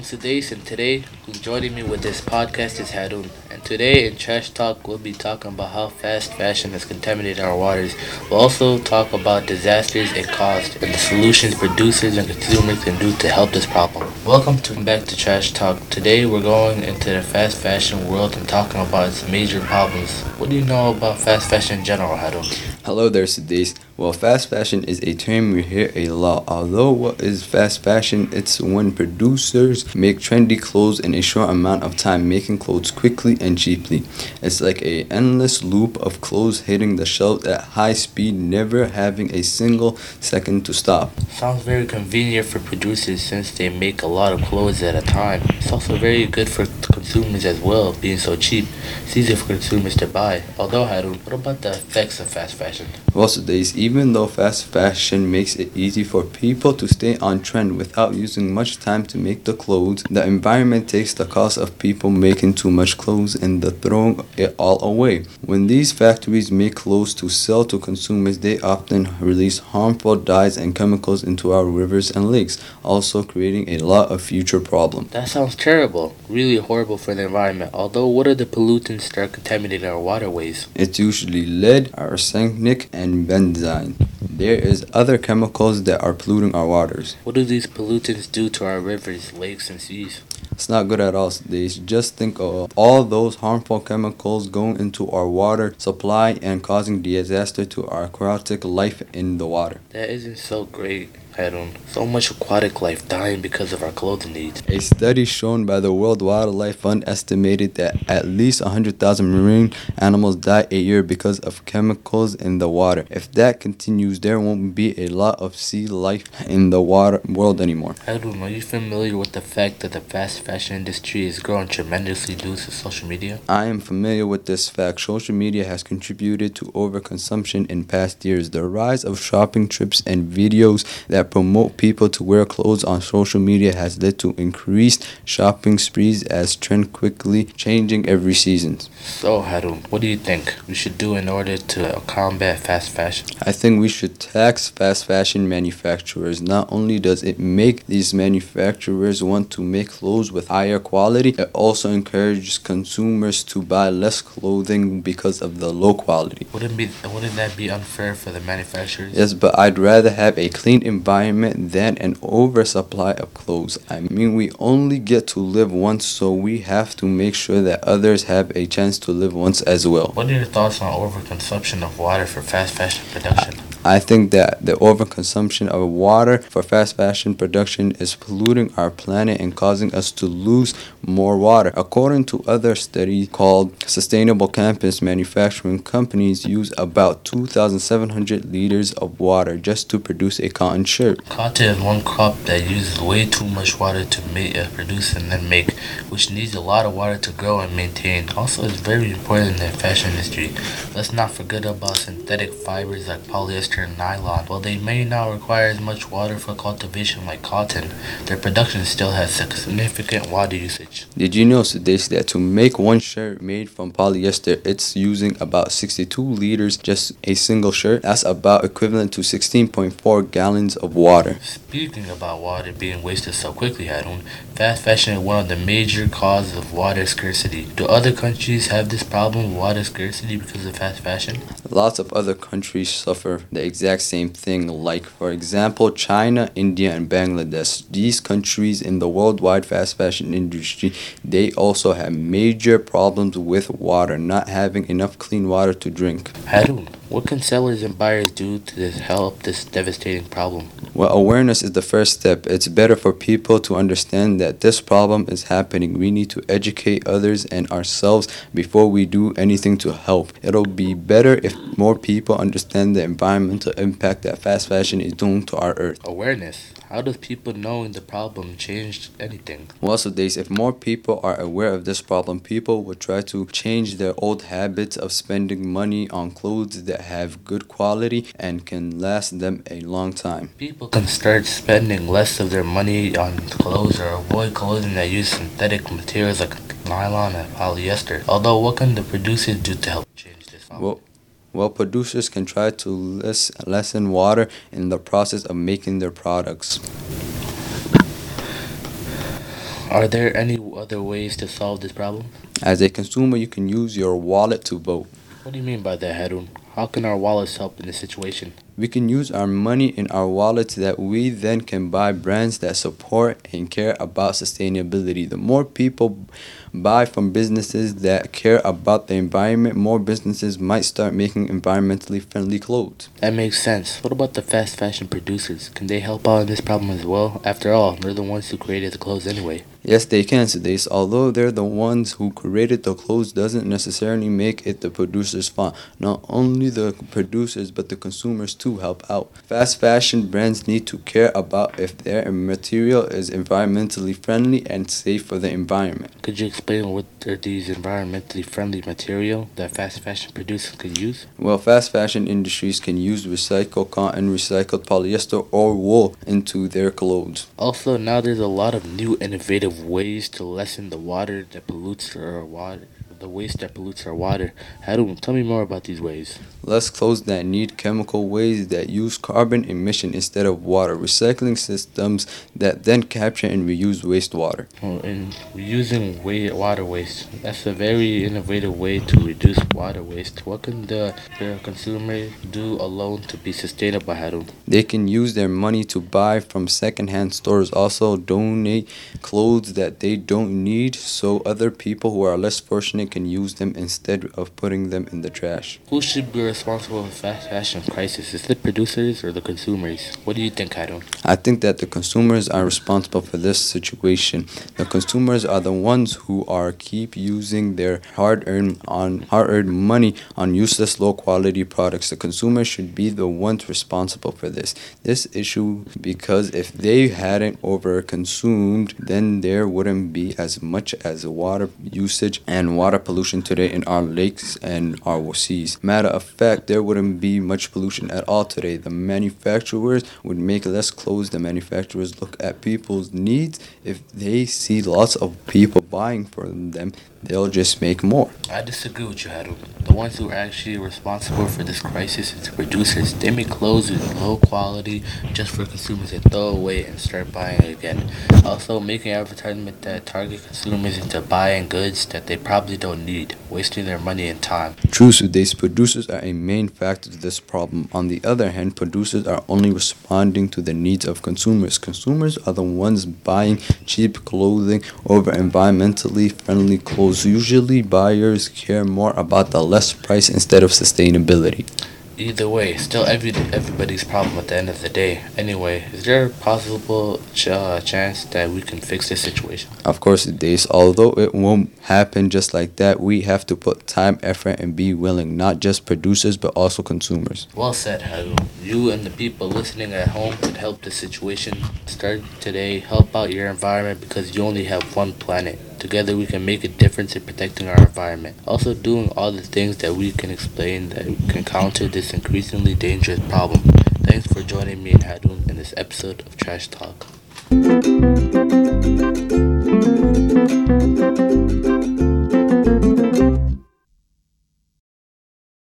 Sudais, and today who's joining me with this podcast is Harun. And today in Trash Talk, we'll be talking about how fast fashion has contaminated our waters. We'll also talk about disasters it caused and the solutions producers and consumers can do to help this problem. Back to Trash Talk. Today we're going into the fast fashion world and talking about its major problems. What do you know about fast fashion in general, Harun? Hello there, Sudais. Well, fast fashion is a term we hear a lot. Although what is fast fashion? It's when producers make trendy clothes in a short amount of time, making clothes quickly and cheaply. It's like a endless loop of clothes hitting the shelf at high speed, never having a single second to stop. Sounds very convenient for producers since they make a lot of clothes at a time. It's also very good for consumers as well, being so cheap. It's easier for consumers to buy. Although, Harun, what about the effects of fast fashion? Well, Sudais, even though fast fashion makes it easy for people to stay on trend without using much time to make the clothes, the environment takes the cost of people making too much clothes and the throwing it all away. When these factories make clothes to sell to consumers, they often release harmful dyes and chemicals into our rivers and lakes, also creating a lot of future problems. That sounds terrible. Really horrible for the environment. Although, what are the pollutants that are contaminating our waterways? It's usually lead, arsenic, and benzene. There is other chemicals that are polluting our waters. What do these pollutants do to our rivers, lakes, and seas? It's not good at all. They just think of all those harmful chemicals going into our water supply and causing disaster to our aquatic life in the water. That isn't so great, Harun. So much aquatic life dying because of our clothing needs. A study shown by the World Wildlife Fund estimated that at least 100,000 marine animals die a year because of chemicals in the water. If that continues, there won't be a lot of sea life in the water world anymore. Harun, are you familiar with the fact that the fast fashion industry is growing tremendously due to social media? I am familiar with this fact. Social media has contributed to overconsumption in past years. The rise of shopping trips and videos that promote people to wear clothes on social media has led to increased shopping sprees as trend quickly changing every season. So, Harun, what do you think we should do in order to combat fast fashion? I think we should tax fast fashion manufacturers. Not only does it make these manufacturers want to make clothes with higher quality, it also encourages consumers to buy less clothing because of the low quality. Wouldn't that be unfair for the manufacturers? Yes, but I'd rather have a clean environment than an oversupply of clothes. I mean, we only get to live once, so we have to make sure that others have a chance to live once as well. What are your thoughts on overconsumption of water for fast fashion production? I think that the overconsumption of water for fast fashion production is polluting our planet and causing us to lose more water. According to other studies called Sustainable Campus, manufacturing companies use about 2,700 liters of water just to produce a cotton shirt. Cotton is one crop that uses way too much water to produce and then make, which needs a lot of water to grow and maintain. Also, it's very important in the fashion industry. Let's not forget about synthetic fibers like polyester and nylon. While they may not require as much water for cultivation like cotton, their production still has significant water usage. Did you know, Sudais, that to make one shirt made from polyester, it's using about 62 liters just a single shirt? That's about equivalent to 16.4 gallons of water. Speaking about water being wasted so quickly, Harun, fast fashion is one of the major causes of water scarcity. Do other countries have this problem of water scarcity because of fast fashion? Lots of other countries suffer the exact same thing, like, for example, China, India, and Bangladesh. These countries in the worldwide fast fashion industry, they also have major problems with water, not having enough clean water to drink. Harun, what can sellers and buyers do to help this devastating problem? Well, awareness is the first step. It's better for people to understand that this problem is happening. We need to educate others and ourselves before we do anything to help. It'll be better if more people understand the environmental impact that fast fashion is doing to our earth. Awareness. How does people knowing the problem change anything? Well, so days, if more people are aware of this problem, people will try to change their old habits of spending money on clothes that have good quality and can last them a long time. People can start spending less of their money on clothes or avoid clothing that use synthetic materials like nylon and polyester. Although, what can the producers do to help change this problem? Well, producers can try to lessen water in the process of making their products. Are there any other ways to solve this problem? As a consumer, you can use your wallet to vote. What do you mean by that, Harun? How can our wallets help in this situation? We can use our money in our wallets that we then can buy brands that support and care about sustainability. The more people buy from businesses that care about the environment, more businesses might start making environmentally friendly clothes. That makes sense. What about the fast fashion producers? Can they help out in this problem as well? After all, they're the ones who created the clothes anyway. Yes, they can, Sudais. Although they're the ones who created the clothes doesn't necessarily make it the producer's fault. Not only the producers but the consumers too help out. Fast fashion brands need to care about if their material is environmentally friendly and safe for the environment. Could you explain what are these environmentally friendly material that fast fashion producers can use? Well, fast fashion industries can use recycled cotton, recycled polyester, or wool into their clothes. Also, now there's a lot of new innovative ways to lessen the water that pollutes our water. The waste that pollutes our water. Harun, tell me more about these ways. Less clothes that need chemical waste that use carbon emission instead of water. Recycling systems that then capture and reuse wastewater. Oh, and reusing water waste. That's a very innovative way to reduce water waste. What can the consumer do alone to be sustainable, Harun? They can use their money to buy from secondhand stores. Also, donate clothes that they don't need so other people who are less fortunate can use them instead of putting them in the trash. Who should be responsible for fast fashion crisis? Is it the producers or the consumers? What do you think, Harun? I think that the consumers are responsible for this situation. The consumers are the ones who are keep using their hard-earned money on useless low-quality products. The consumers should be the ones responsible for this issue because if they hadn't overconsumed, then there wouldn't be as much as water usage and water pollution today in our lakes and our seas. Matter of fact, there wouldn't be much pollution at all today. The manufacturers would make less clothes. The manufacturers look at people's needs. If they see lots of people buying from them, they'll just make more. I disagree with you, Harun. The ones who are actually responsible for this crisis is the producers. They make clothes with low quality just for consumers to throw away and start buying again. Also, making advertisement that target consumers into buying goods that they probably don't need, wasting their money and time. True, today's producers are a main factor to this problem. On the other hand, producers are only responding to the needs of consumers. Consumers are the ones buying cheap clothing over environmentally friendly clothes. Usually, buyers care more about the less price instead of sustainability. Either way, still everybody's problem at the end of the day. Anyway, is there a possible chance that we can fix this situation? Of course it is. Although it won't happen just like that, we have to put time, effort, and be willing, not just producers, but also consumers. Well said, Harun. You and the people listening at home can help the situation. Start today, help out your environment because you only have one planet. Together we can make a difference in protecting our environment. Also doing all the things that we can explain that can counter this increasingly dangerous problem. Thanks for joining me and Harun in this episode of Trash Talk.